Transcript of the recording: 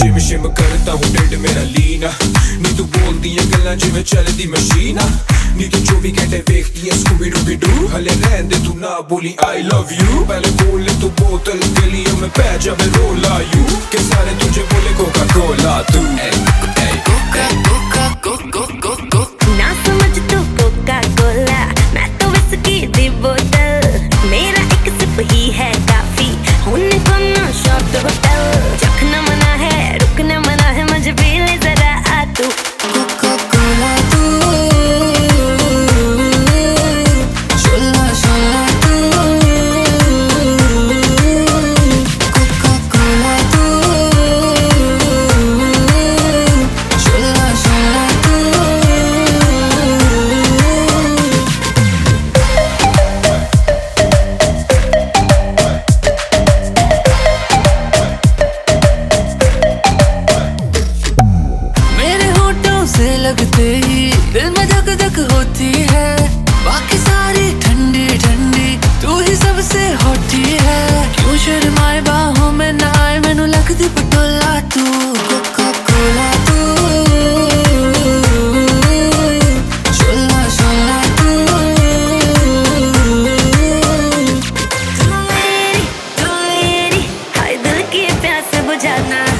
शिम शिम करता हूँ ढिड मेरा लीना नी तू बोलदी है गल्लां जिवें चलदी मशीन नी तू 24 घंटे वेखदी है स्कूबी डूबी डू हले रहन दे तू ना बोली आई लव यू पहले बोल तू बोतल गलियों में पै जावे रोला यू के सारे तुझे बोले कोका कोला तू कोका कोका कोका ना समझ तू कोका कोला मैं तो विस्की दी बोतल मेरा एक सिप ही है काफी होने को ना शॉट होटल चखना मना है रुकना मना है मुझे पी ले जरा आ तू कोका कोला तू शोला शोला तू कोका कोला तू शोला शोला तू से लगते ही दिल में धक धक होती है बाकी सारी ठंडी ठंडी तू ही सबसे होती है क्यों शर्माए बाहों में ना आए मैनू लगदी पटोला तू कोका कोला तू शोला शोला तू तू मेरी हाय दिल की प्यास बुझाना